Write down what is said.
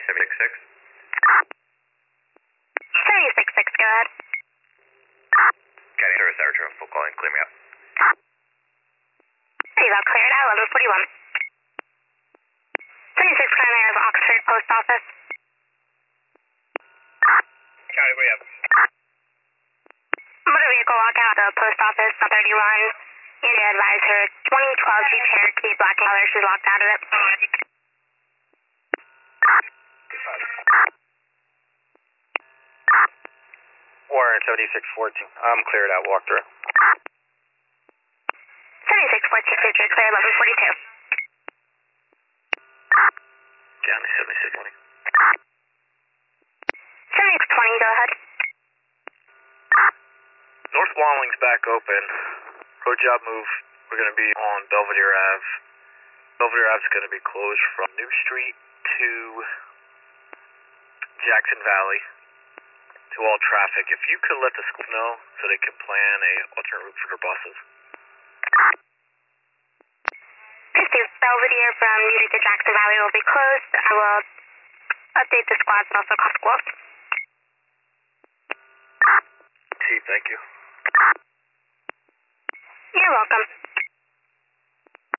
766. 766, go ahead. County Service Air full calling, clear me up. Hey, that's cleared out, 1141. 76 County of Oxford Post Office. County, where you at? Motor vehicle walkout at the post office on 31. Area advisor, 2012 Jeep Cherokee, black color, she's locked out of it. Warren 7614. I'm cleared out, walk through. 7614, future clear, 1142. County 7620. 7620, go ahead. North Wanling's back open. Road job move. We're going to be on Belvedere Ave. Belvedere Ave's going to be closed from New Street to Jackson Valley to all traffic. If you could let the school know so they can plan a alternate route for their buses. 50 Belvedere from New Street to Jackson Valley will be closed. I will update the squads and also call schools. Chief, thank you.